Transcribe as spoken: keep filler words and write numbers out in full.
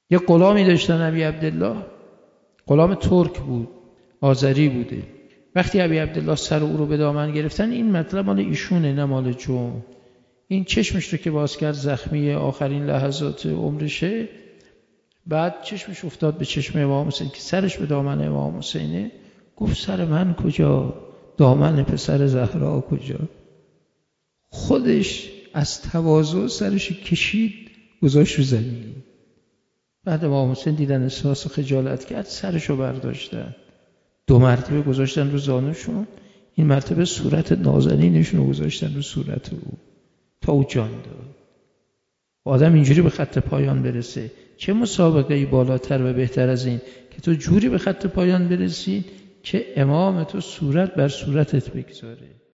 یه غلامی داشتن ابی عبدالله، غلام ترک بود، آذری بوده. وقتی ابی عبدالله سر او رو به دامن گرفتن، این مطلب مال ایشونه نه مال جون، این چشمش رو که باز کرد زخمی آخرین لحظات عمرشه، بعد چشمش افتاد به چشم امام حسین که سرش به دامن امام حسینه، گفت سر من کجا، دامن پسر زهرا کجا. خودش از تواضع سرش کشید گذاشت رو زمین. بعد امام حسین دیدن احساس خجالت کرد، سرشو برداشتن، دو مرتبه گذاشتن رو زانوشون، این مرتبه صورت نازنینشون رو گذاشتن رو صورت او تا او جان داد. آدم اینجوری به خط پایان برسه، چه مسابقه‌ای بالاتر و بهتر از این که تو جوری به خط پایان برسی که امام تو صورت بر صورتت بگذاره.